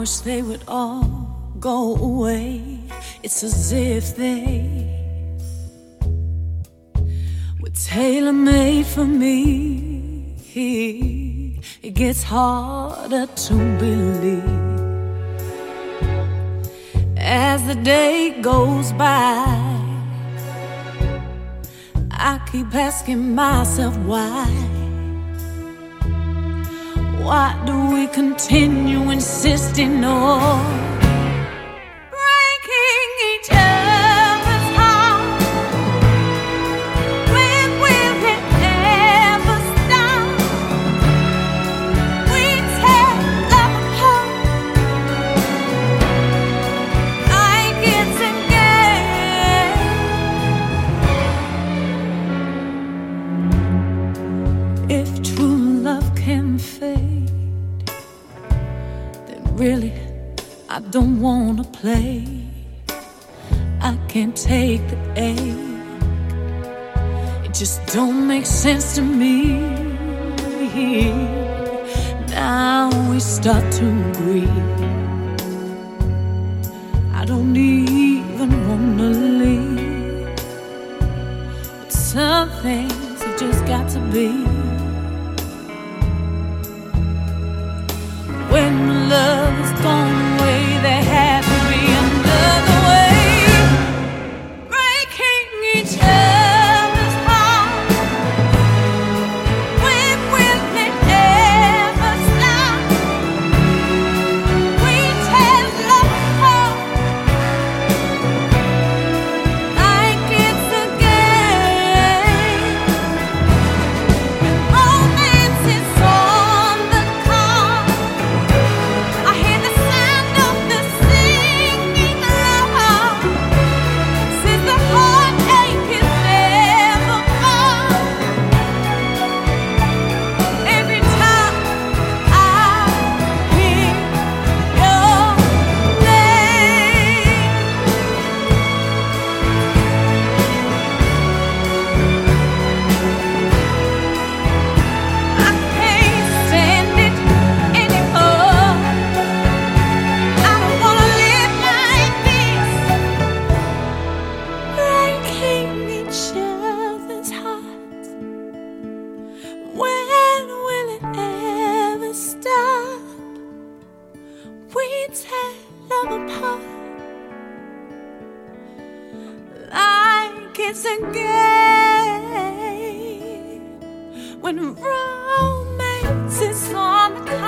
wish they would all go away. It's as if they were tailor-made for me. It gets harder to believe as the day goes by. I keep asking myself why. Why do we continue insisting on breaking each other's heart? When will it ever stop? We tear love apart like it's a game. If true love can fade, really, I don't wanna play. I can't take the ache. It just don't make sense to me. Now we start to agree. I don't even wanna leave, but some things have just got to be. When love is gone away, there had to be another way. Breaking each other's heart. When will it ever stop? We tear love apart like it's a game. Romance is on the card. I hear the sound of the singing loud. Since the heartache is never gone. Every time I hear your name, I can't stand it anymore. I don't wanna live like this, breaking each other's hearts. When will it ever stop? We tear love apart like it's a game. When romance is on the